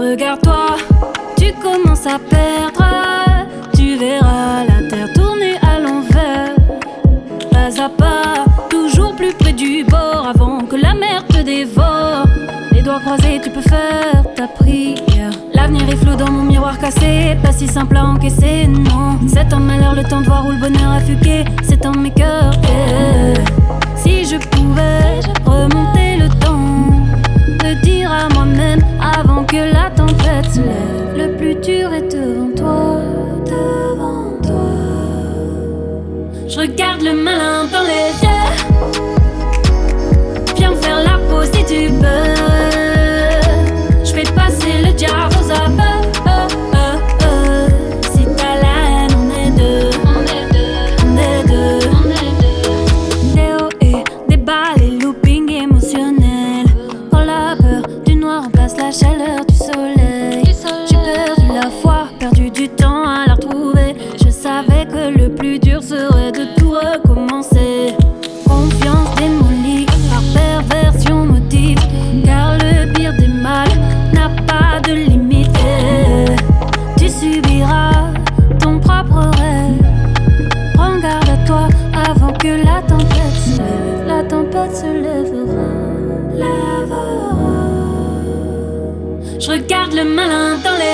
Regarde-toi, tu commences à perdre. Tu verras la terre tourner à l'envers. Pas à pas, toujours plus près du bord, avant que la mer te dévore. Les doigts croisés, tu peux faire ta prière. L'avenir est flou dans mon miroir cassé, pas si simple à encaisser, non. C'est un malheur, le temps de voir où le bonheur a fugué. C'est en mes cœurs, Si je pouvais remonter le temps, me dire à moi-même avant que la tempête se lève. Le plus dur est devant toi, devant toi. Je regarde le malin dans les yeux. Viens me faire la pause si tu peux. Je fais passer le diable aux aveux. Si t'as la haine, on est deux. On est deux, on est deux, on est deux. Des hauts et des bas, les loopings émotionnels. Quand la peur du noir remplace la chaleur du soleil. J'ai perdu la foi, perdu du temps à la retrouver. Je savais que le plus dur serait de tout recommencer. Confiance démolie par perversion maudite, car le pire des mal n'a pas de limite. Tu subiras ton propre rêve. Prends garde à toi avant que la tempête se lève. La tempête se lèvera, lèvera. Je regarde le malin dans les